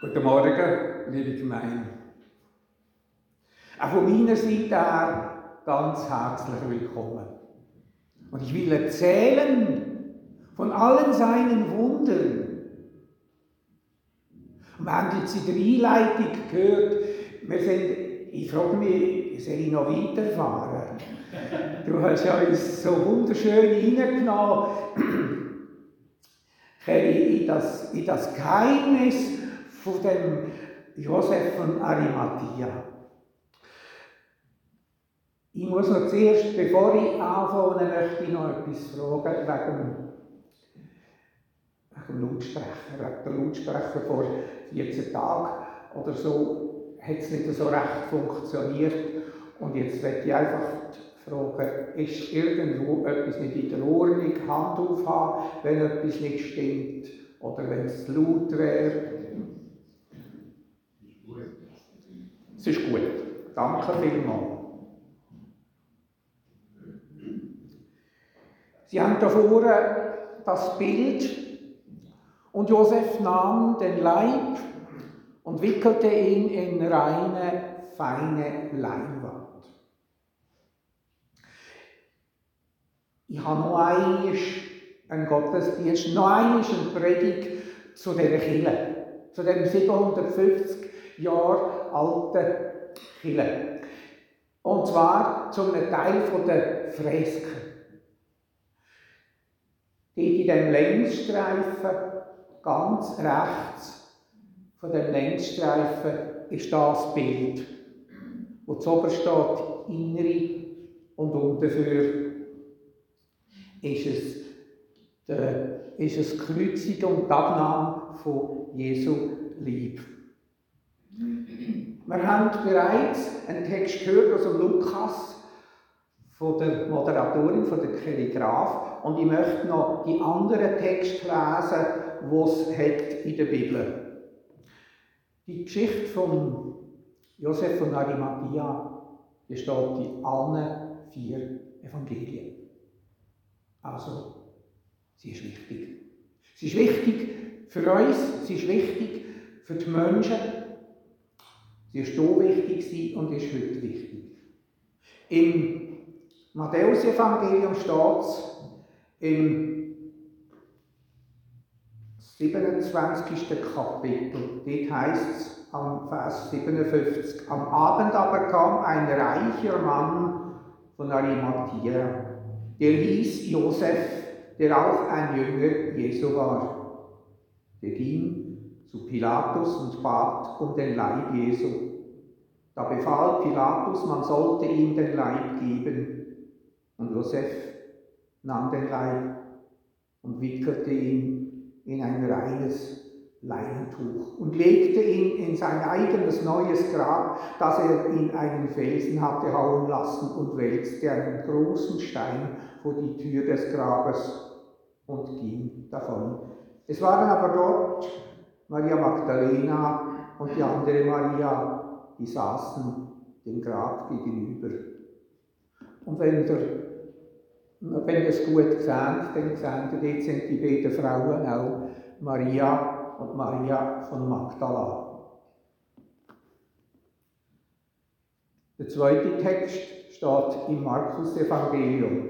Guten Morgen, liebe Gemeinde. Auch von meiner Seite her ganz herzlich willkommen. Und ich will erzählen von allen seinen Wundern. Und wir haben jetzt in der Einleitung gehört, ich frage mich, soll ich noch weiterfahren? Du hast ja uns so wunderschön hineingenommen in das Geheimnis von dem Josef von Arimathia. Ich muss noch zuerst, bevor ich anfange, möchte ich noch etwas fragen wegen dem Lautsprecher. Wegen der Lautsprecher vor 14 Tagen oder so hat es nicht so recht funktioniert. Und jetzt möchte ich einfach fragen, ist irgendwo etwas nicht in der Ordnung, Hand aufhaben, wenn etwas nicht stimmt oder wenn es zu laut wäre? Es ist gut. Danke vielmals. Sie haben da vorne das Bild und Josef nahm den Leib und wickelte ihn in reine, feine Leinwand. Ich habe noch einmal einen Gottesdienst, noch einmal eine Predigt zu dieser Kirche, zu dem 750 Jahre alten Kirche. Und zwar zum Teil der Fresken. Dort in dem Längsstreifen, ganz rechts von dem Längsstreifen, ist das Bild, wo zuoberst steht, innere und unterführ ist es Kreuzigung und die Abnahme von Jesu Leib. Wir haben bereits einen Text gehört aus dem Lukas, von der Moderatorin, von der Kelly Graf, und ich möchte noch die anderen Texte lesen, die es hat in der Bibel. Die Geschichte von Josef von Arimathia, die steht in allen 4 Evangelien. Also, sie ist wichtig. Sie ist wichtig für uns, sie ist wichtig für die Menschen. Sie ist hier wichtig und ist heute wichtig. Im Matthäus-Evangelium steht es im 27. Kapitel. Dort heisst es am Vers 57. Am Abend aber kam ein reicher Mann von Arimathia, der hieß Josef, der auch ein Jünger Jesu war. Der ging zu Pilatus und bat um den Leib Jesu. Da befahl Pilatus, man sollte ihm den Leib geben. Und Josef nahm den Leib und wickelte ihn in ein reines Leinentuch und legte ihn in sein eigenes neues Grab, das er in einen Felsen hatte hauen lassen, und wälzte einen großen Stein vor die Tür des Grabes und ging davon. Es waren aber dort Maria Magdalena und die andere Maria, die saßen dem Grab gegenüber. Und wenn ihr es gut seht, dann seht ihr, dort sind die beiden Frauen auch, Maria und Maria von Magdala. Der zweite Text steht im Markus-Evangelium.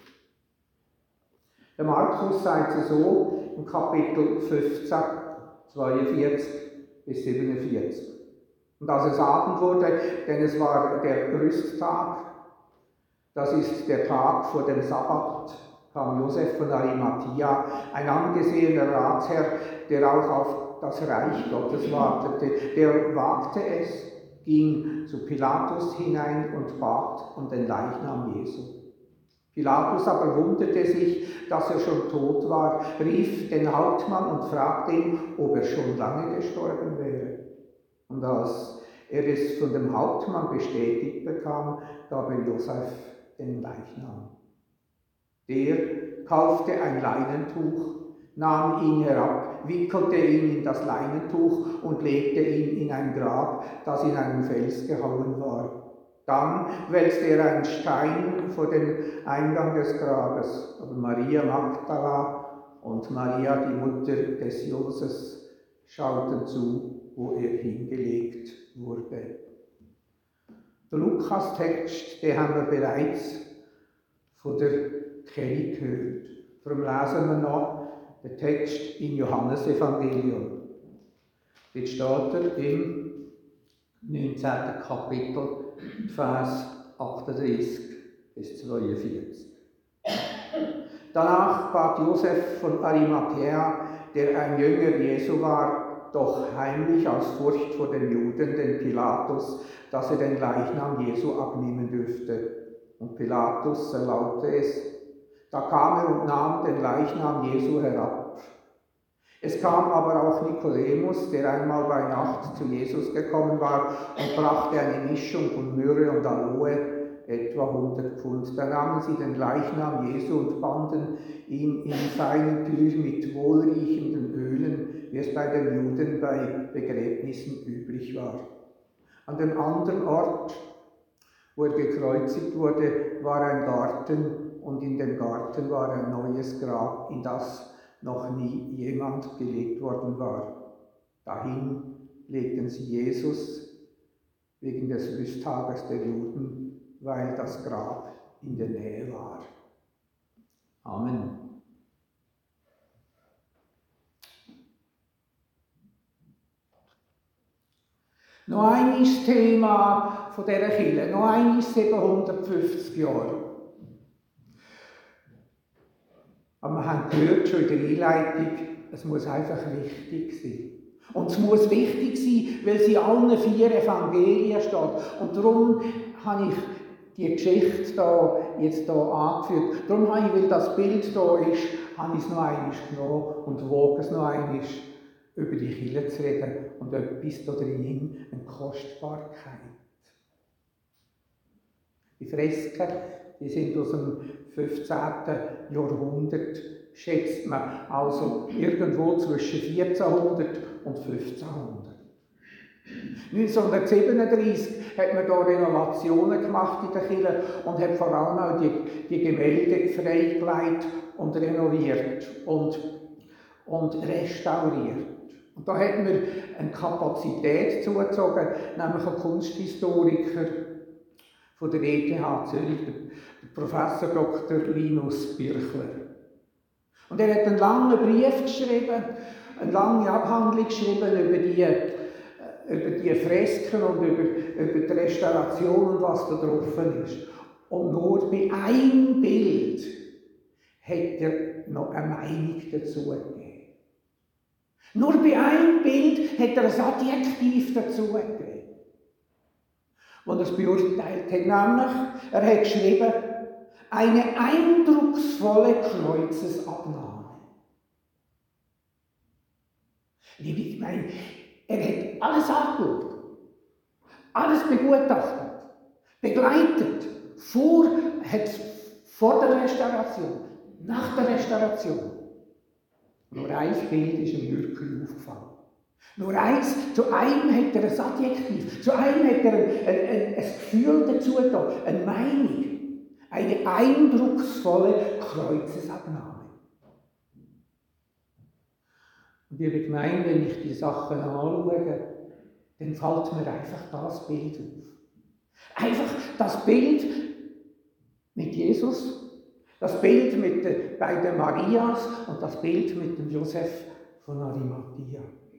Der Markus sagt es so im Kapitel 15, 42 bis 47. Und als es Abend wurde, denn es war der Rüsttag, das ist der Tag vor dem Sabbat, kam Josef von Arimathia, ein angesehener Ratsherr, der auch auf das Reich Gottes wartete. Der wagte es, ging zu Pilatus hinein und bat um den Leichnam Jesu. Pilatus aber wunderte sich, dass er schon tot war, rief den Hauptmann und fragte ihn, ob er schon lange gestorben wäre. Und als er es von dem Hauptmann bestätigt bekam, gab er Josef den Leichnam. Der kaufte ein Leinentuch, nahm ihn herab, wickelte ihn in das Leinentuch und legte ihn in ein Grab, das in einen Fels gehauen war. Dann wälzte er einen Stein vor den Eingang des Grabes. Aber Maria Magdala und Maria, die Mutter des Joses, schauten zu wo er hingelegt wurde. Der Lukas-Text, den haben wir bereits von der Kelly gehört. Darum lesen wir noch den Text im Johannesevangelium. Dort steht er im 19. Kapitel, Vers 38 bis 42. Danach bat Josef von Arimathäa, der ein Jünger Jesu war, doch heimlich aus Furcht vor den Juden den Pilatus, dass er den Leichnam Jesu abnehmen dürfte. Und Pilatus erlaubte es. Da kam er und nahm den Leichnam Jesu herab. Es kam aber auch Nikodemus, der einmal bei Nacht zu Jesus gekommen war und brachte eine Mischung von Myrrhe und Aloe, etwa 100 Pfund. Da nahmen sie den Leichnam Jesu und banden ihn in seine Tür mit wohlriechenden Ölen, wie es bei den Juden bei Begräbnissen üblich war. An dem anderen Ort, wo er gekreuzigt wurde, war ein Garten, und in dem Garten war ein neues Grab, in das noch nie jemand gelegt worden war. Dahin legten sie Jesus wegen des Rüsttages der Juden, weil das Grab in der Nähe war. Amen. Noch ein Thema von dieser Kirche, noch ein 750 Jahre. Aber wir haben gehört schon in der Einleitung, es muss einfach wichtig sein. Und es muss wichtig sein, weil sie in allen 4 Evangelien steht. Und darum habe ich die Geschichte jetzt hier angeführt. Darum habe ich, weil das Bild hier ist, habe ich es noch einmal genommen und wage es noch einmal über die Kirche zu reden und etwas da drin, eine Kostbarkeit. Die Fresken, die sind aus dem 15. Jahrhundert, schätzt man, also irgendwo zwischen 1400 und 1500. 1937 hat man da Renovationen gemacht in der Kirche und hat vor allem auch die Gemälde freigelegt und renoviert und restauriert. Und da hat man eine Kapazität zugezogen, nämlich einen Kunsthistoriker von der ETH Zürich, der Professor Dr. Linus Birchler. Und er hat einen langen Brief geschrieben, eine lange Abhandlung geschrieben über die Fresken und über die Restauration und was da drauf ist. Und nur bei einem Bild hat er noch eine Meinung dazu gegeben. Nur bei einem Bild hat er ein Adjektiv dazu gegeben, das er es beurteilt hat. Nämlich, er hat geschrieben, eine eindrucksvolle Kreuzesabnahme. Liebe Gemeinde, er hat alles angeschaut, alles begutachtet, begleitet, vor der Restauration, nach der Restauration. Nur ein Bild ist ihm wirklich aufgefallen. Nur eins, zu einem hat er ein Adjektiv, zu einem hat er ein Gefühl dazu getan, eine Meinung, eine eindrucksvolle Kreuzesabnahme. Und liebe Gemeinde, wenn ich die Sachen anschaue, dann fällt mir einfach das Bild auf. Einfach das Bild mit Jesus, das Bild bei den Marias und das Bild mit dem Josef von Arimathea.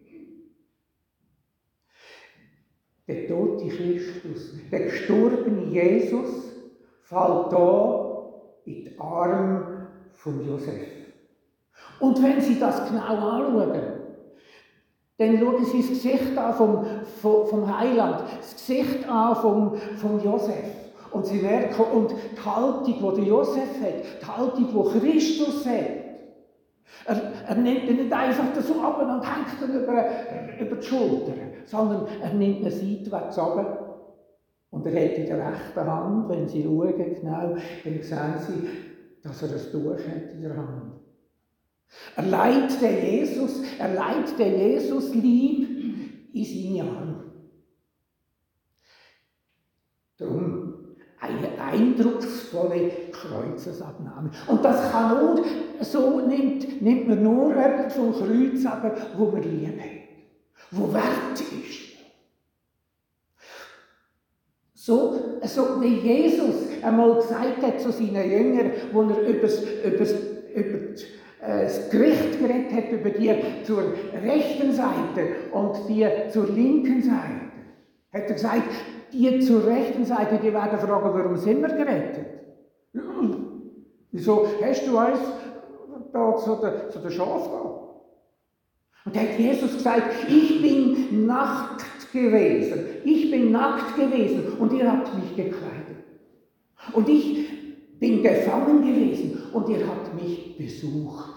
Der tote Christus, der gestorbene Jesus, fällt da in die Arme von Josef. Und wenn Sie das genau anschauen, dann schauen Sie das Gesicht an vom Heiland, das Gesicht an vom Josef. Und Sie merken, und die Haltung, die Josef hat, die Haltung, die Christus hat, er nimmt ihn nicht einfach so ab und hängt ihn über die Schulter, sondern er nimmt ihn seitwärts ab. Und er hat in der rechten Hand, wenn Sie schauen genau, dann sehen Sie, dass er ein Tuch hat in der Hand. Er leitet den Jesus lieb in seine Arme. Darum eine eindrucksvolle Kreuzesabnahme. Und das kann nur, so nimmt man nur jemanden vom Kreuz ab, wo man lieb hat. wo Wert ist. So wie Jesus einmal gesagt hat zu seinen Jüngern, wo er über das Gericht geredet hat, über die zur rechten Seite und die zur linken Seite, hat er gesagt, die zur rechten Seite, die werden fragen, warum sind wir gerettet? Wieso hast du uns da zu der Schaf gehen? Und da hat Jesus gesagt, ich bin nackt gewesen. Ich bin nackt gewesen und ihr habt mich gekleidet. Und ich bin gefangen gewesen und ihr habt mich besucht.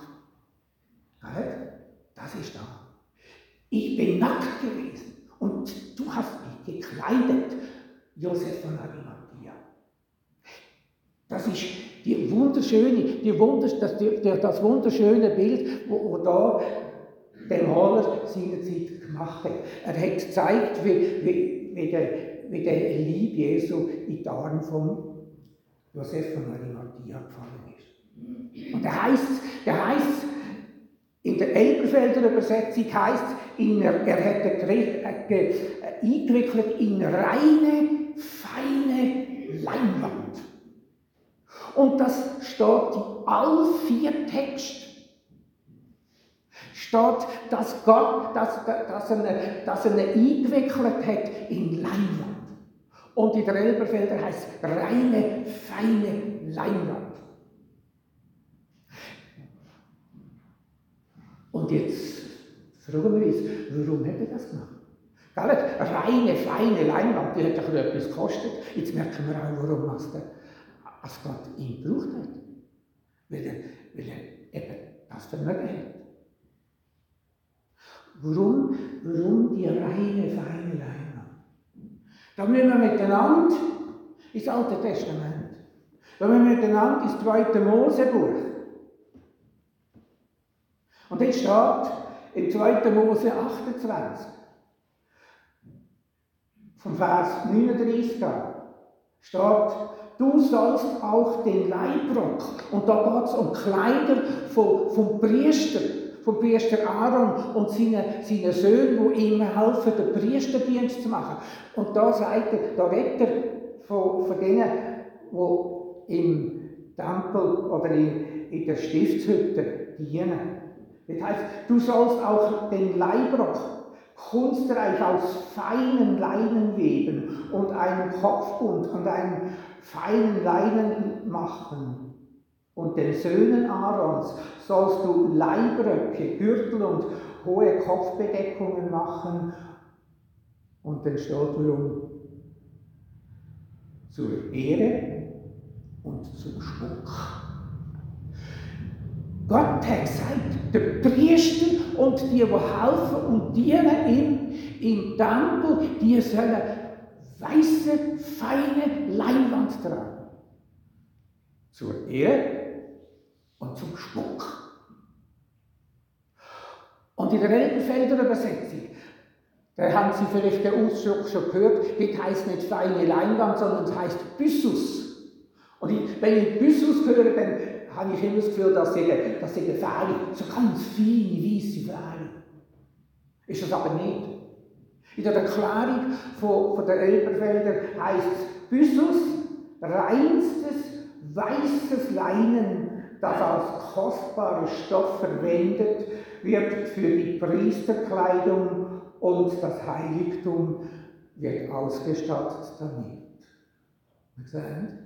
Das ist da. Ich bin nackt gewesen und du hast mich gekleidet, Josef von Arimathea. Das ist das wunderschöne Bild, wo da der Maler seinerzeit gemacht hat. Er hat gezeigt, wie der Lieb Jesu in die Arme von Josef von Arimathea gefallen ist. Und der heißt in der Elberfelder Übersetzung heißt, er hat eingewickelt in reine, feine Leinwand. Und das steht in all 4 Texten. Steht, dass Gott, dass er ihn eingewickelt hat in Leinwand. Und in der Elberfelder heißt reine, feine Leinwand. Und jetzt fragen wir uns, warum hat er das gemacht? Reine, feine Leinwand, die hat doch etwas gekostet. Jetzt merken wir auch, warum es Gott ihn gebraucht hat. Weil er eben das Vermögen hat. Warum die reine, feine Leinwand? Da müssen wir miteinander ins Alte Testament. Da müssen wir miteinander ins 2. Mosebuch. Und jetzt steht in 2. Mose 28, vom Vers 39 an, steht, du sollst auch den Leibrock, und da geht es um Kleider vom Priester Aaron und seine Söhne, die ihm helfen, den Priesterdienst zu machen. Und da sagt er, da redet er von denen, die im Tempel oder in der Stiftshütte dienen. Das heißt, du sollst auch den Leibrock kunstreich aus feinen Leinen weben und einen Kopfbund und einen feinen Leinen machen. Und den Söhnen Aarons sollst du Leibröcke, Gürtel und hohe Kopfbedeckungen machen. Und dann steht warum? Zur Ehre und zum Schmuck. Gott hat gesagt, der Priester und die helfen und dienen ihm im Tempel, die sollen weiße, feine Leinwand tragen. Zur Ehre und zum Schmuck. Und in der Elberfelder Übersetzung, da haben Sie vielleicht den Ausdruck schon gehört, das heisst nicht feine Leinwand, sondern es heisst Byssus. Und wenn ich Byssus höre, dann habe ich immer das Gefühl, dass sie eine Fähle, so ganz feine, weisse Fähle. Ist das aber nicht. In der Erklärung von der Elberfelder heisst es Byssus, reinstes, weißes Leinen, das als kostbarer Stoff verwendet wird für die Priesterkleidung und das Heiligtum wird ausgestattet damit. Sehen?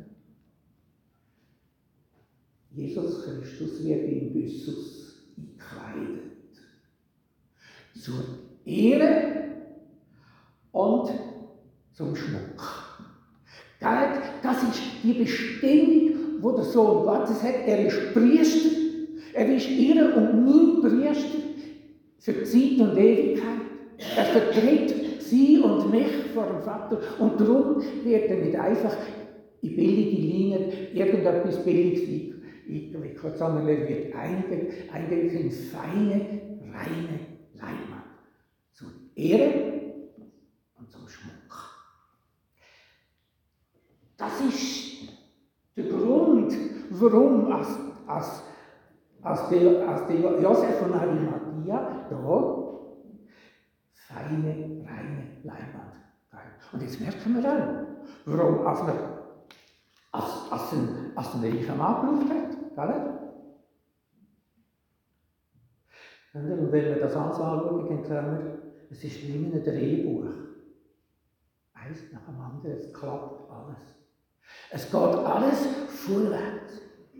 Jesus Christus wird in Byssus gekleidet. Zur Ehre und zum Schmuck. Das ist die Bestimmung, die der Sohn Gottes hat. Er ist Priester. Er ist ihr und mein Priester für Zeit und Ewigkeit. Er vertritt sie und mich vor dem Vater. Und darum wird er nicht einfach in billige Linien irgendetwas Billiges eingewickelt, sondern er wird eingewickelt in feine, reine Leinwand. Zur Ehre und zum Schmuck. Das ist der Grund, warum als der Josef von Arimathea da feine, reine Leinwand. Und jetzt merken wir auch, warum als ein reicher Mann gebraucht hat. Und wenn wir das alles anschauen, dann sehen wir, es ist wie in einem Drehbuch. Eins nach dem anderen, es klappt alles. Es geht alles vorwärts.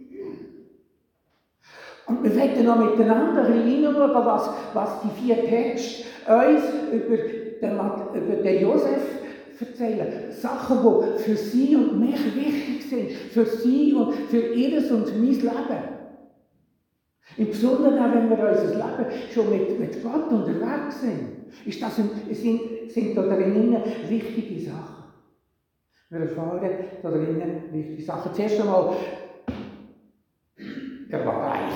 Und wir werden noch miteinander hineinschauen, was die 4 Texte uns über den Josef erzählen. Sachen, die für sie und mich wichtig sind. Für sie und für ihres und mein Leben. Im Besonderen auch, wenn wir unser Leben schon mit Gott unterwegs sind, sind da drinnen wichtige Sachen. Wir erfahren da drinnen wichtige Sachen. Zuerst einmal, er war reich.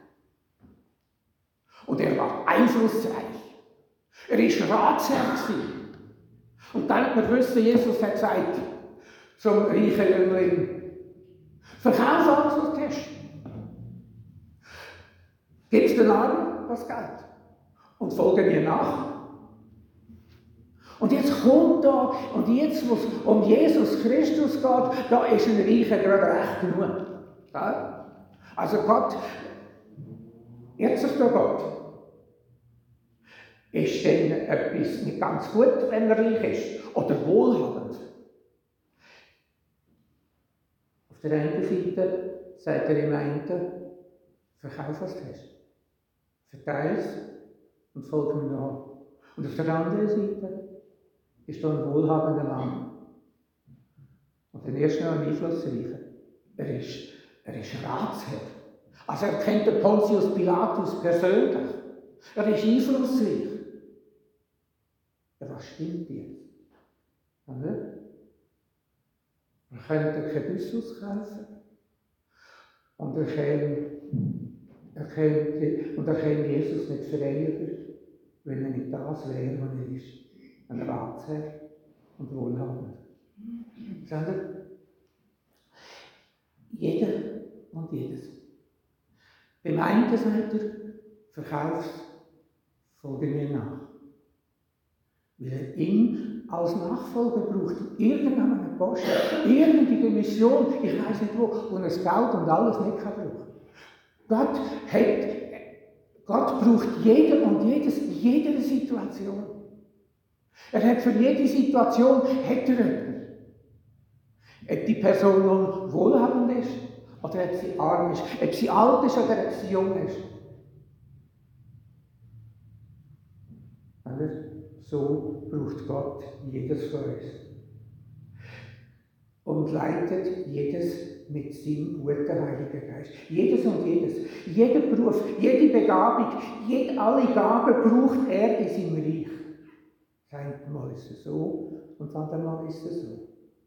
Und er war einflussreich. Er war Ratsherr. Und dann hat man wissen, Jesus hat gesagt zum reichen Jüngling, verkauf alles, was du hast. Gib es den Armen das Geld und folge mir nach. Und jetzt kommt da, und jetzt, wo es um Jesus Christus geht, da ist ein Reicher gerade recht genug. Ja? Also Gott, jetzt sagt der Gott, ist denn etwas nicht ganz gut, wenn er reich ist oder wohlhabend? Auf der einen Seite sagt er im einen, verkauf was du hast. Verteile es und folge mir nach. Und auf der anderen Seite ist da ein wohlhabender Mann. Und der erste noch ein Einflussreicher. Er ist Ratsherr. Also er kennt den Pontius Pilatus persönlich. Er ist einflussreich. Ja, was stimmt jetzt? Ja, nicht? Er könnte kein Byssus kaufen. Und er käme Jesus nicht verehrt, wenn er nicht das wäre, was er ist. Ein Ratsherr und wohlhabend. Seht ihr? Jeder und jedes. Beim einen sagt er, verkauf's, folge mir nach. Weil er ihn als Nachfolger braucht, irgendeinen Posten, irgendeine Mission, ich weiß nicht wo er das Geld und alles nicht brauchen kann. Gott braucht jeden und jedes in jeder Situation. Er hat für jede Situation jemanden. Ob die Person nun wohlhabend ist oder ob sie arm ist, ob sie alt ist oder ob sie jung ist. So braucht Gott jedes von uns. Und leitet jedes mit seinem guten Heiligen Geist. Jedes und jedes. Jeder Beruf, jede Begabung, alle Gaben braucht er in seinem Reich. Einmal ist es so und andermal ist es so.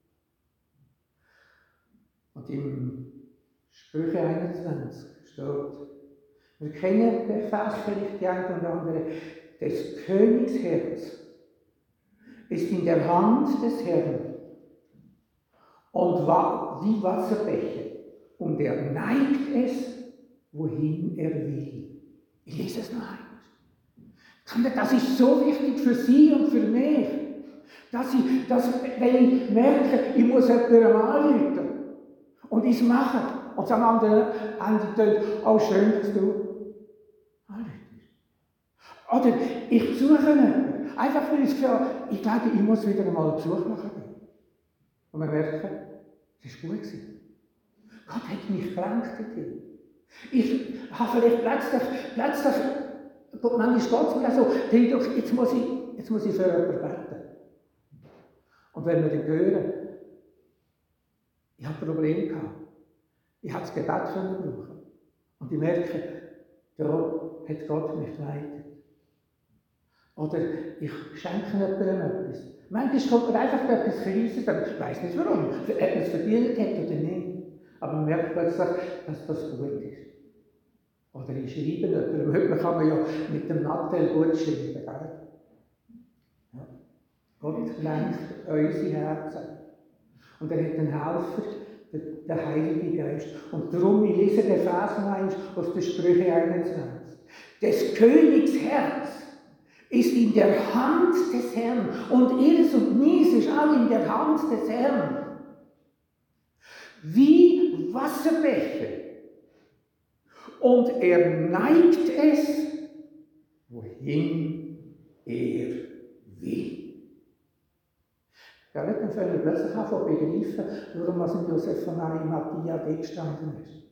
Und im Sprüche 21 steht, wir kennen den Vers vielleicht die eine und andere, des Königs Herz ist in der Hand des Herrn und wie Wasserbecher, und er neigt es, wohin er will. Ich lese es noch einmal. Das ist so wichtig für Sie und für mich, dass wenn ich merke, ich muss jemandem anrufen und ich es mache, und am anderen Ende tönt, oh schön, dass du anrufst. Oder ich besuche jemanden, einfach weil ich glaube, ich muss wieder einmal einen Besuch machen. Und wir merken, es war gut. Gott hat mich gelenkt dorthin. Ich habe vielleicht plötzlich manchmal steht es mir so, denke ich, jetzt muss ich für jemanden beten. Und wenn wir dann hören, ich habe Probleme gehabt, ich habe das Gebet brauchen. Und ich merke, da hat Gott mich geleitet. Oder ich schenke jemandem etwas. Manchmal kommt mir einfach etwas Kleines, ich weiss nicht warum, ob man es verdient hat oder nicht. Aber man merkt plötzlich, dass das gut ist. Oder ich schreibe jemandem, heute kann man ja mit dem Nattel gut schreiben. Gell? Ja. Gott lenkt unsere Herzen. Und er hat einen Helfer, den Heiligen Geist. Und darum, ich lese den Vers noch einmal aus der Sprüche 21. Des Königs Herz ist in der Hand des Herrn und ihres und meins ist auch in der Hand des Herrn. Wie Wasserbecher. Und er neigt es, wohin er will. Ja, dann können wir plötzlich auch begreifen, warum Josef von Arimathea dort gestanden ist.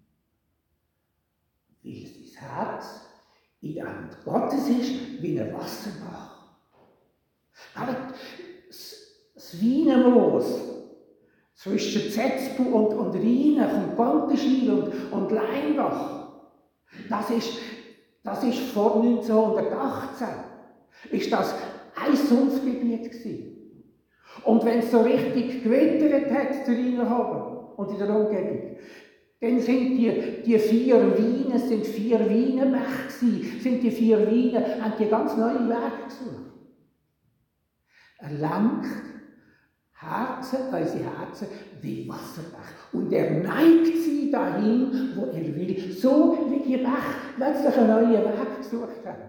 Weil sein Herz in der Hand Gottes ist, wie ein Wasserbach. Aber das Wienermoos zwischen Zetzbu und Rhein, Gontenschwil und Leinbach, das ist vor 1918, ist das ein Sumpfgebiet gewesen. Und wenn es so richtig gewittert hat, zu Rheinhofen und in der Umgebung, dann sind die 4 Weine, es sind 4 Weinenbäche gewesen, sind die 4 Weine, haben die ganz neue Wege gesucht. Er lenkt unsere Herzen wie Wasserbach. Und er neigt sie dahin, wo er will. So wie die Bäche plötzlich einen neuen Weg gesucht haben.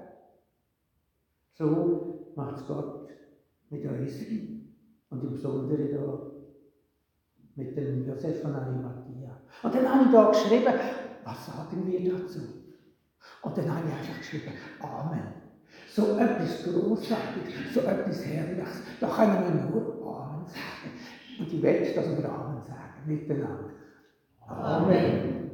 So macht es Gott mit uns. Und im Besonderen da mit dem Josef von Arimathea. Und dann habe ich da geschrieben, was sagen wir dazu? Und dann habe ich einfach geschrieben, Amen. So etwas Grossartiges, so etwas Herrliches, da können wir nur Amen sagen. Und ich will, dass wir Amen sagen, miteinander. Amen.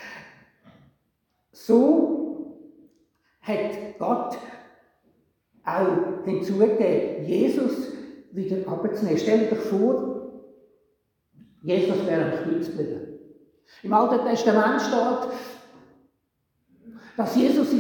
So hat Gott auch hinzugegeben, Jesus wieder abzunehmen. Stell dir vor, Jesus wäre am Kreuz geblieben. Im Alten Testament steht, dass Jesus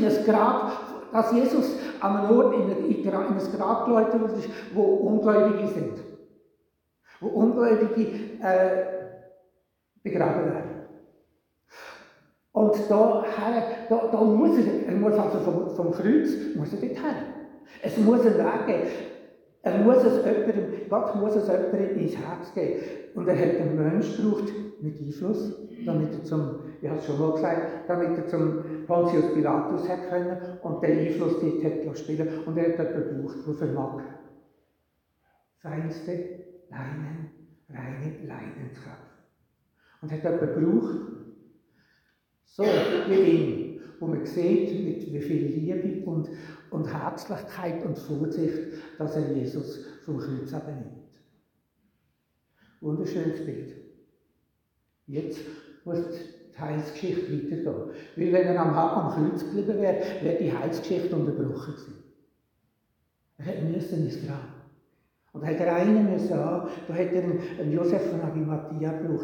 an einem Ort in ein Grab geläutet wurde, wo Ungläubige sind. Wo Ungläubige begraben werden. Und da muss er muss also vom Kreuz muss er dorthin. Es muss einen Weg geben. Gott muss es jemandem ins Herz geben. Und er hat einen Menschen gebraucht mit Einfluss, damit er ich habe es schon mal gesagt, damit er zum Pontius Pilatus hat können und den Einfluss dort hat spielen. Und er hat jemanden gebraucht, der vermag feinste reine Leidenschaft. Und hat jemanden gebraucht, so wie ihn, wo man sieht, mit wie viel Liebe und Herzlichkeit und Vorsicht, dass er Jesus vom Kreuz abnimmt. Wunderschönes Bild. Jetzt muss die Heilsgeschichte weitergehen. Weil wenn er am Kreuz geblieben wäre, wäre die Heilsgeschichte unterbrochen gewesen. Er musste ins Grab. Und da hätte er einen müssen haben, da hätte er einen Josef von Arimathea gebraucht,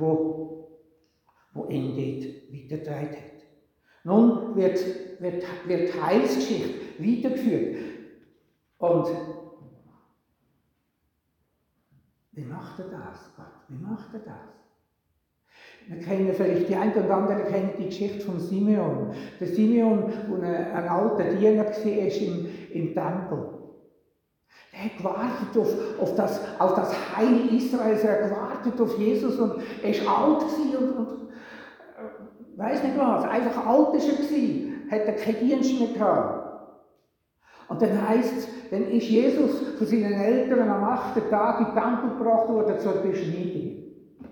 wo ihn dort weitergetragen hat. Nun wird die Heilsgeschichte weitergeführt. Und wie macht er das, Gott? Wie macht er das? Wir kennen vielleicht die einen oder anderen kennen die Geschichte von Simeon. Der Simeon, der ein alter Diener war im Tempel. Er hat gewartet auf das Heil Israels, er hat gewartet auf Jesus und er war alt und weiss nicht was, einfach alt war er, hat er keinen Dienst mehr gehabt. Und dann heisst es, dann ist Jesus von seinen Eltern am 8. Tag in den Tempel gebracht worden zur Beschneidung.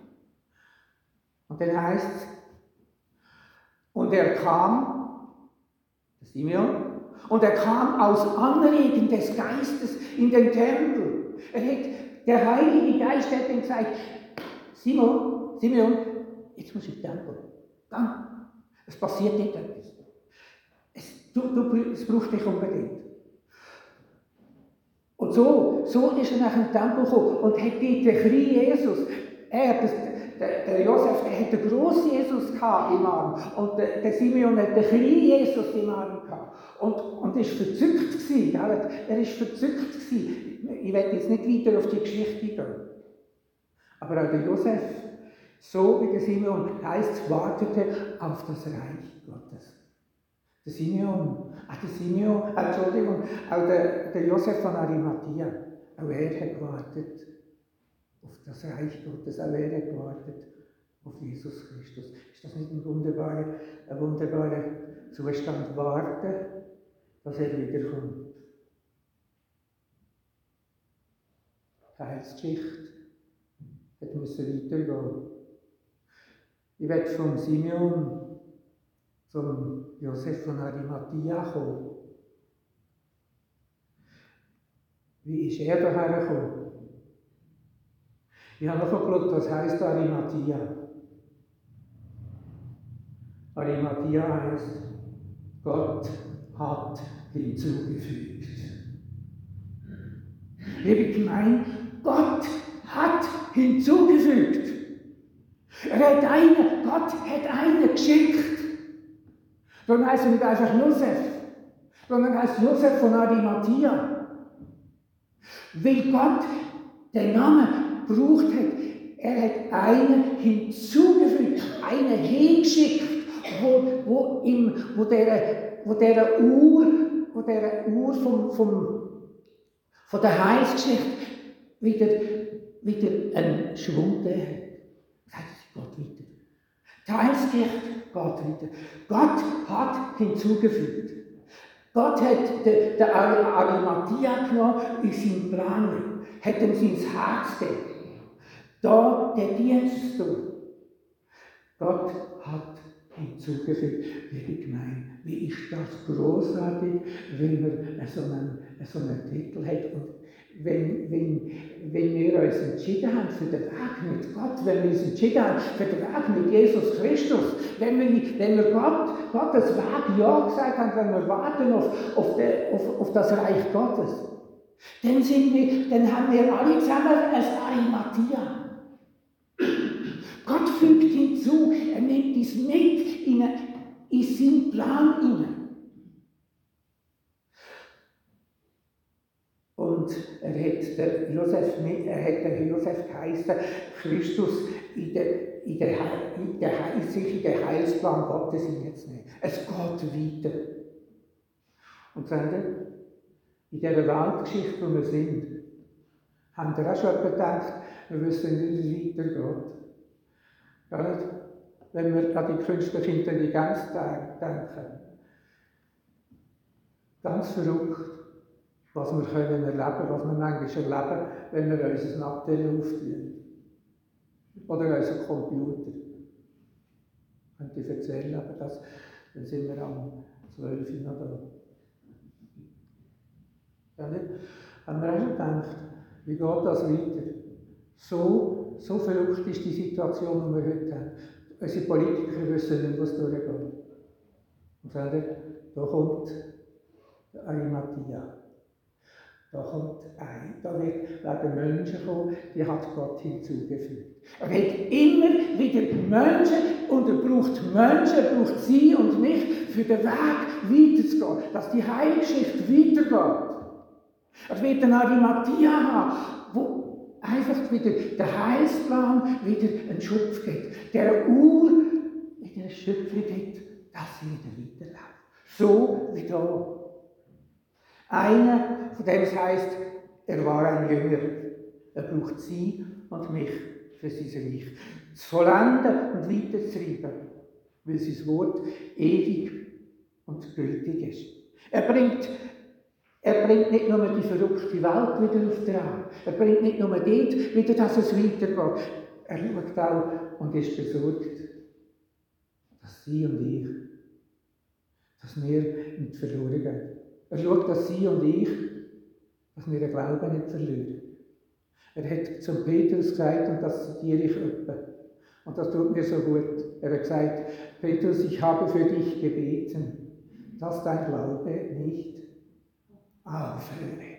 Und dann heisst es, und er kam, der Simeon, und er kam aus Anregen des Geistes in den Tempel. Der Heilige Geist hat ihm gesagt, Simeon, jetzt muss ich in den Tempel. Dann, es passiert nicht etwas. Es braucht dich unbedingt. Und so ist er nach dem Tempel gekommen und hat dort den kleinen Jesus, der Josef, der hat den grossen Jesus im Arm und der Simeon hat den kleinen Jesus im Arm gehabt. Und er war verzückt gewesen. Er war verzückt gewesen. Ich werde jetzt nicht weiter auf die Geschichte gehen. Aber auch der Josef, so wie der Simeon, heisst es, wartete auf das Reich Gottes. Der Josef von Arimathea, auch er hat gewartet auf das Reich Gottes, auch er hat gewartet auf Jesus Christus. Ist das nicht ein wunderbarer Zustand? Warten, dass er wiederkommt. die Heilsgeschichte musste weitergehen. Ich werde vom Simeon zum Josef von Arimathea kommen. Wie ist er daher gekommen? Ich habe noch geschaut, was heisst Arimathea. Arimathea heisst, Gott hat hinzugefügt. Liebe Gemeinde, Gott hat hinzugefügt. Gott hat einen geschickt. Darum heisst er nicht einfach Josef, sondern heißt Josef von Arimathea. Weil Gott den Namen gebraucht hat, er hat einen hinzugefügt, einen hingeschickt, wo dieser Uhr von der Heilsgeschichte wieder einen Schwung gegeben hat. Das geht weiter. Die Heilsgeschichte geht weiter. Gott hat hinzugefügt. Gott hat den Arimathea genommen in seinen Plan, hat ihm sein Herz gegeben. Da den Dienst zu tun. Gott hat hinzugefügt. Liebe Gemeinde, wie ist das grossartig, wenn man so einen Titel hat. Und wenn wir uns entschieden haben für den Weg mit Gott, wenn wir uns entschieden haben für den Weg mit Jesus Christus, wenn wir Gottes Weg Ja gesagt haben, wenn wir warten auf das Reich Gottes, dann haben wir alle zusammen ein Arimathea. Gott fügt hinzu, er nimmt uns mit in seinen Plan hinein. Und er hat den Josef geheißen, Christus in den Heilsplan Gottes hineinzunehmen. Es geht weiter. Und seht ihr, in dieser Weltgeschichte, wo wir sind, haben wir auch schon gedacht, wir wissen nicht, wie es weitergeht. Ja, nicht? Wenn wir an die künstliche Intelligenz denken. Ganz verrückt, was wir erleben, was wir manchmal erleben, wenn wir unser Nattel auftun. Oder unseren Computer. Könnte ich erzählen, aber dann sind wir am 12 Uhr noch da. Ja, nicht? Haben wir auch schon gedacht, wie geht das weiter? So verrückt ist die Situation, die wir heute haben. Unsere Politiker wissen nicht, was durchgeht. Und sagen, da kommt der Arimathea. Da werden Menschen kommen, die hat Gott hinzugefügt. Er hat immer wieder Menschen und er braucht Menschen, er braucht sie und mich, für den Weg weiterzugehen, dass die Heilgeschichte weitergeht. Er wird einen Arimathea haben, wo einfach wieder der Heilsplan wieder einen Schubs gibt, der Uhr wieder ein Stückchen gibt, dass sie wieder weiterläuft. So wie da. Einer, von dem es heisst, er war ein Jünger. Er braucht sie und mich für sein Reich zu vollenden und weiterzutreiben, weil sein Wort ewig und gültig ist. Er bringt nicht nur die verrückte Welt wieder auf die Reihe. Er bringt nicht nur dort wieder, dass es weitergeht. Er schaut auch und ist besorgt, dass sie und ich, dass wir nicht verloren gehen. Er schaut, dass sie und ich, dass wir den Glauben nicht verlieren. Er hat zum Petrus gesagt, und das zitiere ich öppe, und das tut mir so gut. Er hat gesagt, Petrus, ich habe für dich gebeten, dass dein Glaube nicht aufhöre.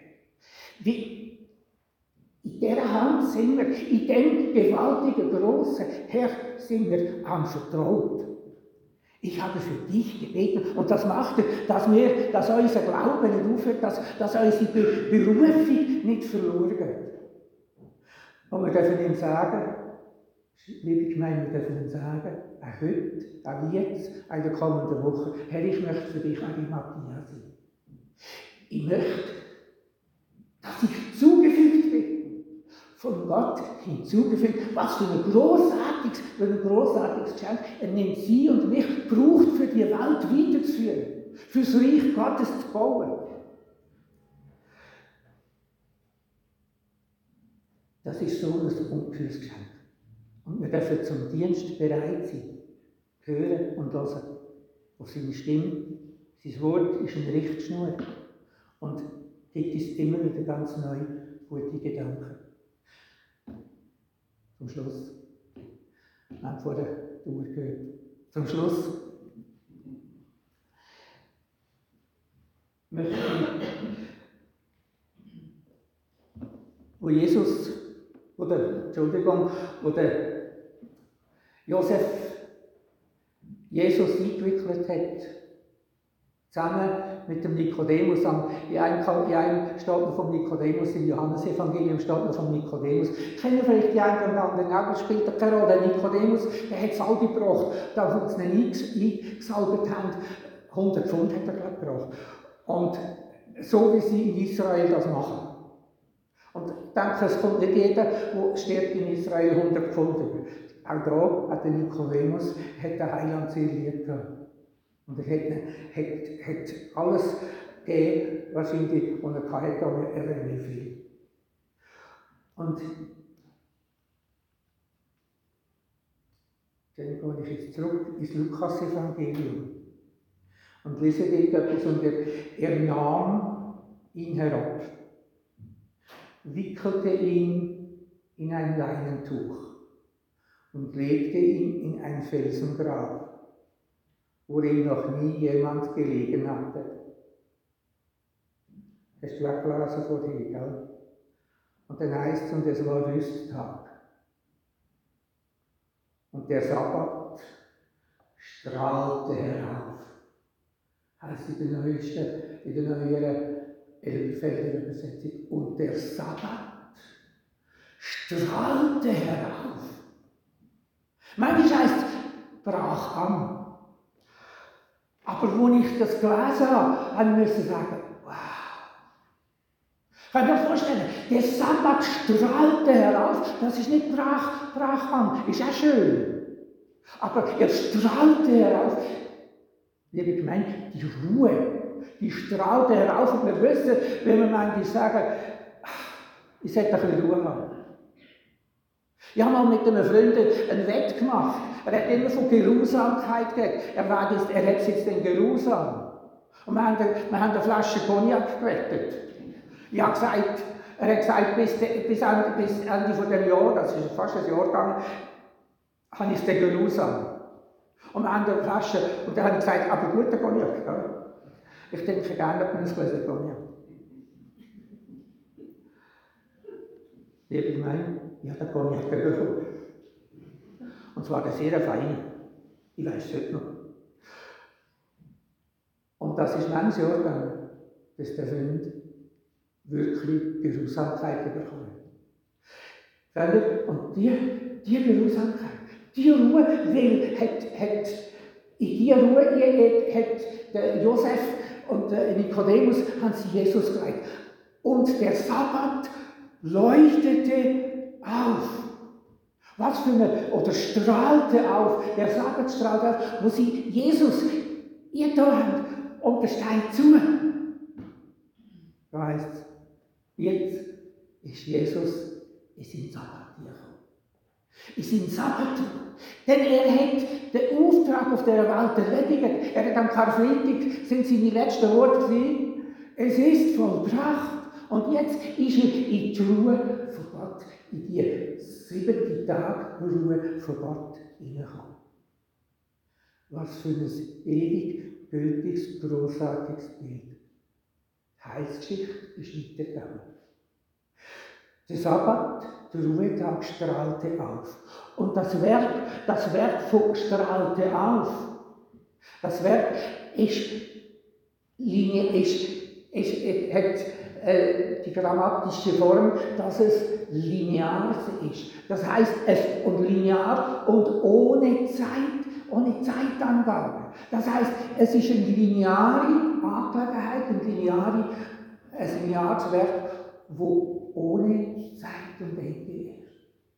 In dieser Hand sind wir, in dem gewaltigen, grossen Herr sind wir anvertraut. Ich habe für dich gebeten und das macht er, dass unser Glaube nicht aufhört, dass unsere Berufung nicht verloren geht. Und wir dürfen ihm sagen, liebe Gemeinde, wir dürfen ihm sagen, auch heute, auch jetzt, auch in der kommenden Woche, Herr, ich möchte für dich Arimathea sein. Ich möchte, dass ich zugefügt bin. Von Gott hinzugefügt. Was für ein grossartiges Geschenk. Er nimmt sie und mich, braucht für die Welt weiterzuführen. Für das Reich Gottes zu bauen. Das ist so ein ungeheures Geschenk. Und wir dürfen zum Dienst bereit sein. Hören und hören. Auf seine Stimme. Sein Wort ist eine Richtschnur. Und gibt uns immer wieder ganz neu gute Gedanken. Zum Schluss. Wir haben vorher die Uhr gehört. Zum Schluss möchte ich, wo der Josef Jesus eingewickelt hat, zusammen mit dem Nikodemus. In einem steht noch vom Nikodemus, im Johannesevangelium steht noch vom Nikodemus. Kennen vielleicht die einen oder anderen auch, das spielt keine Rolle. Der Nikodemus, der hat Salbe gebracht, da sie ihn eingesalbt haben. 100 Pfund hat er, glaube ich, gebracht. Und so wie sie in Israel das machen. Und ich denke, es kommt nicht jeder, der stirbt in Israel 100 Pfund über. Auch da hat der Nikodemus der Heiland sehr lieb gehabt. Und er hat alles gegeben, wahrscheinlich, was er hatte, aber er wäre nicht viel. Und dann gehe ich jetzt zurück ins Lukas-Evangelium und lese dort etwas, und er nahm ihn herab, wickelte ihn in ein Leinentuch und legte ihn in ein Felsengrab, worin noch nie jemand gelegen hatte. Hast du weggelesen vorhin, gell? Und dann heisst es, und es war Rüsttag. Und der Sabbat strahlte herauf. Heißt in der neueren Elberfelder Übersetzung. Und der Sabbat strahlte herauf. Manchmal heisst es, brach an. Aber als ich das gelesen habe, musste ich sagen, wow. Kann ich mir vorstellen, der Sabbat strahlte herauf, das ist nicht brach an, ist auch schön. Aber er strahlte herauf. Liebe Gemeinde, die Ruhe, die strahlte herauf. Und wir wissen, wenn wir manchmal sagen, ich sollte ein bisschen Ruhe haben. Ich habe mal mit einem Freund ein Wett gemacht. Er hat immer von Geruhsamkeit geredet. Er hat jetzt den Geruhsam. Und wir haben eine Flasche Cognac gewettet. Er hat gesagt, bis Ende von dem Jahr, das ist fast ein Jahr gegangen, habe ich den Geruhsam. Und wir haben eine Flasche, und dann habe ich gesagt, aber guter Cognac. Ja? Ich denke gerne an ein Gläschen Cognac. Liebe Gemeinde, ich habe den Cognac bekommen. Und zwar der sehr feine. Ich weiß es heute noch. Und das ist manches Jahr gegangen, bis der Freund wirklich Geruhsamkeit bekommen hat. Und die Geruhsamkeit, die Ruhe, weil in diese Ruhe hat der Josef und der Nikodemus haben sie Jesus geleitet. Und der Sabbat leuchtete auf. Was für eine, oder strahlte auf, der Sabbat strahlte auf, wo sie Jesus getan haben, und der Stein zu. Da heißt es, jetzt ist Jesus in seinen Sabbat gekommen. In seinen Sabbat. Denn er hat den Auftrag auf dieser Welt erledigt. Er hat am Karfreitag, sind seine letzten Worte gewesen, es ist vollbracht. Und jetzt ist er in die Ruhe von Gott, in die 7. Tag Ruhe von Gott hineingekommen. Was für ein ewig gültiges, grossartiges Bild. Die Heilsgeschichte ist weitergegangen. Der Sabbat, der Ruhetag, strahlte auf. Und das Verb von strahlte auf, das Verb hat die grammatische Form, dass es linear ist. Das heißt, und linear und ohne Zeitangabe. Das heißt, es ist eine lineare Angelegenheit, ein lineares Verb, das ohne Zeit und Ende ist.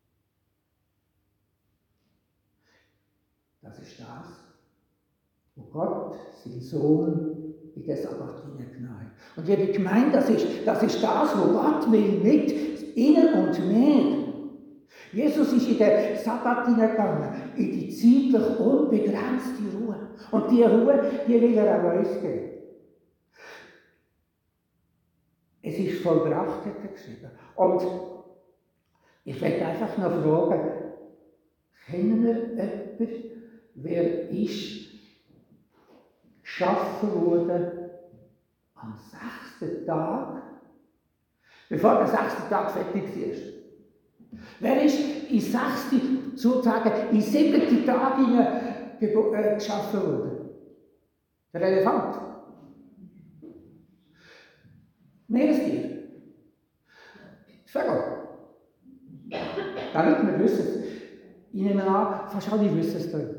Das ist das, wo Gott, sein Sohn, in den Sabbat hineingenommen hat. Und liebe Gemeinde, das ist das, wo Gott will mit Innen und mehr. Jesus ist in den Sabbat hineingegangen, in die zeitlich unbegrenzte Ruhe. Und diese Ruhe, die will er auch uns geben. Es ist vollbracht, hat er geschrieben. Und ich werde einfach noch fragen, kennen wir jemanden, wer ist geschaffen wurde am 6. Tag, bevor der 6. Tag fertig war? Wer ist in 6. sozusagen in 7. Tag geschaffen worden? Der Elefant. Meerestier. Vögel. Damit wir wissen es. Ich nehme an, fast alle wissen es dann.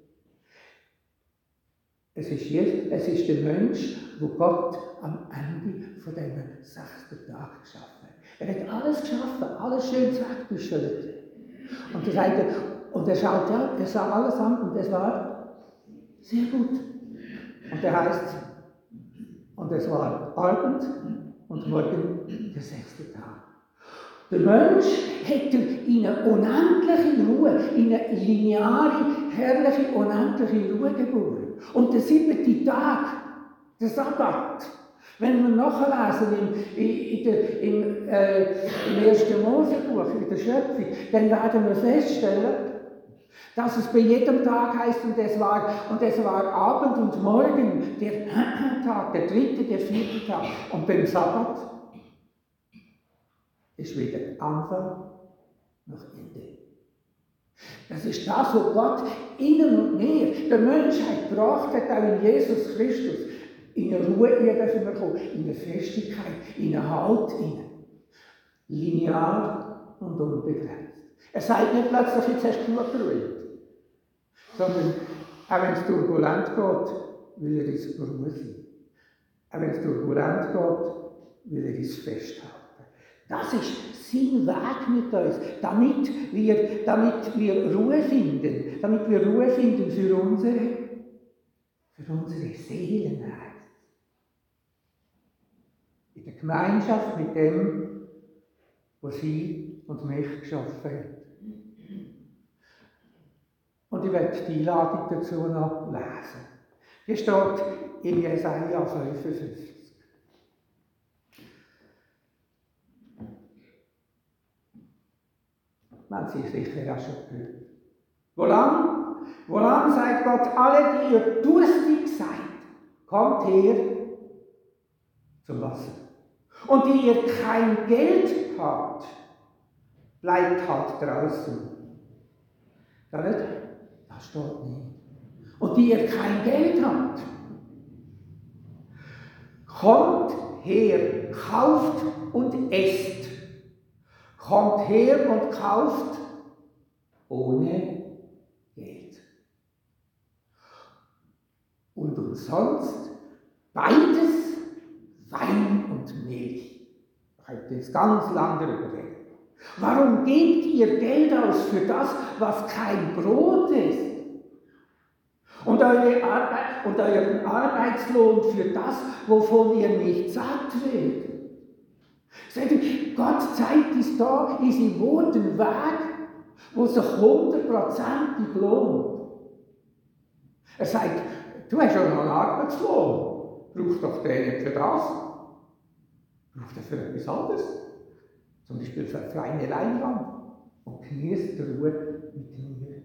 Es ist der Mensch, wo Gott am Ende von diesem 6. Tag geschaffen hat. Er hat alles geschaffen, alles schön weggeschüttet. Und er schaut ja, er sah alles an und es war sehr gut. Und er heißt, und es war Abend und morgen der 6. Tag. Der Mensch hätte in eine unendliche Ruhe, in eine lineare, herrliche, unendliche Ruhe geboren. Und der 7. Tag, der Sabbat, wenn wir nachlesen im 1. Mosebuch, in der Schöpfung, dann werden wir feststellen, dass es bei jedem Tag heißt, und es war Abend und Morgen, der Tag, der 3., der 4. Tag. Und beim Sabbat ist weder Anfang noch Ende. Das ist das, was Gott innen und mehr der Menschheit gebracht hat, auch in Jesus Christus. In eine Ruhe dürfen wir kommen, in eine Festigkeit, in einen Halt hinein. Linear und unbegrenzt. Er sagt nicht plötzlich, jetzt hast du genug geruht, sondern auch wenn es turbulent geht, will er uns Ruhe sein. Auch wenn es turbulent geht, will er uns festhalten. Das ist sein Weg mit uns, damit wir Ruhe finden für unsere Seelen. In der Gemeinschaft mit dem, was sie und mich geschaffen hat. Und ich werde die Einladung dazu noch lesen. Die steht in Jesaja 55. Man sie sicher auch schon gehört. Wohlan, sagt Gott, alle, die ihr durstig seid, kommt her zum Wasser. Und die ihr kein Geld habt, bleibt halt draußen. Das steht nicht. Und die ihr kein Geld habt, kommt her, kauft und esst. Kommt her und kauft ohne Geld. Und umsonst beides, Wein und Milch. Ich könnte jetzt ganz lang darüber reden. Warum gebt ihr Geld aus für das, was kein Brot ist? Und euren Arbeitslohn für das, wovon ihr nicht satt werdet? Gott zeigt uns da in seinem guten Weg, wo sich 100%ig lohnt. Er sagt, du hast ja noch einen Arbeitslohn, brauchst doch den nicht für das. Braucht er für etwas anderes. Zum Beispiel für eine kleine Leinwand. Und genießt die Ruhe mit mir.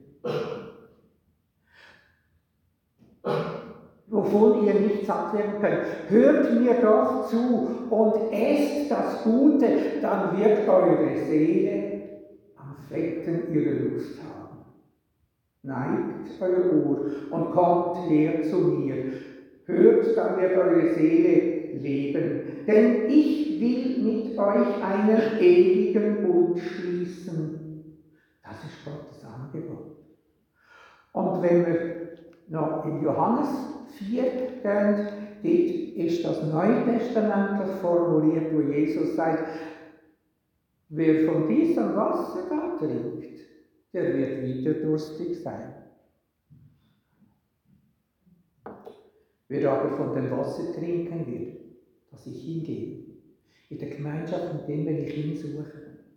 Wovon ihr nicht satt werden könnt. Hört mir doch zu und esst das Gute, dann wird eure Seele am Fetten ihre Lust haben. Neigt euer Ohr und kommt her zu mir. Hört, dann wird eure Seele leben. Denn ich will mit euch einen ewigen Bund schließen. Das ist Gottes Angebot. Und wenn wir noch in Johannes 4 gehen, dort ist das neutestamentlich formuliert, wo Jesus sagt, wer von diesem Wasser da trinkt, der wird wieder durstig sein. Wer aber von dem Wasser trinken wird, das ich hingebe, in der Gemeinschaft mit dem, wenn ich ihn suche,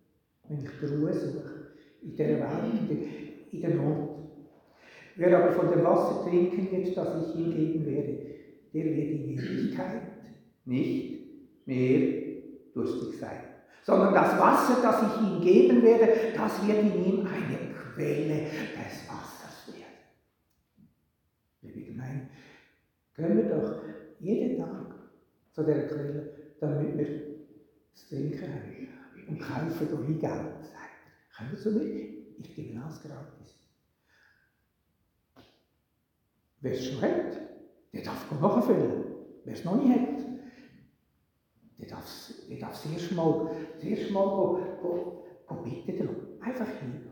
wenn ich die Ruhe suche, in dieser Welt, in der Not. Wer aber von dem Wasser trinken wird, das ich ihm geben werde, der wird in Ewigkeit nicht mehr durstig sein. Sondern das Wasser, das ich ihm geben werde, das wird in ihm eine Quelle des Wassers werden. Liebe Gemeinde, können wir doch jeden Tag zu dieser Quelle, damit wir zu trinken haben. Und kaufen durch Geld. Können wir so nicht? Ich gebe alles gratis. Wer es schon hat, der darf nachfüllen. Wer es noch nicht hat, der darf zuerst mal bitten darum. Einfach hingehen.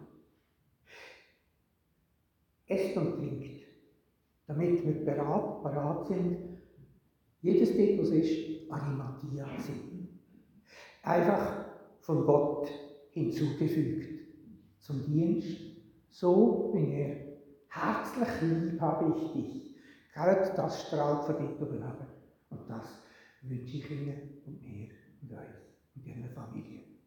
Esst und trinkt, damit wir bereit sind, jedes dort, was ist, Arimathea sind. Einfach von Gott hinzugefügt zum Dienst, so wie er herzlich lieb habe ich dich. Gerade das strahlt von dir oben. Und das wünsche ich Ihnen und mir und euch und Ihrer Familie.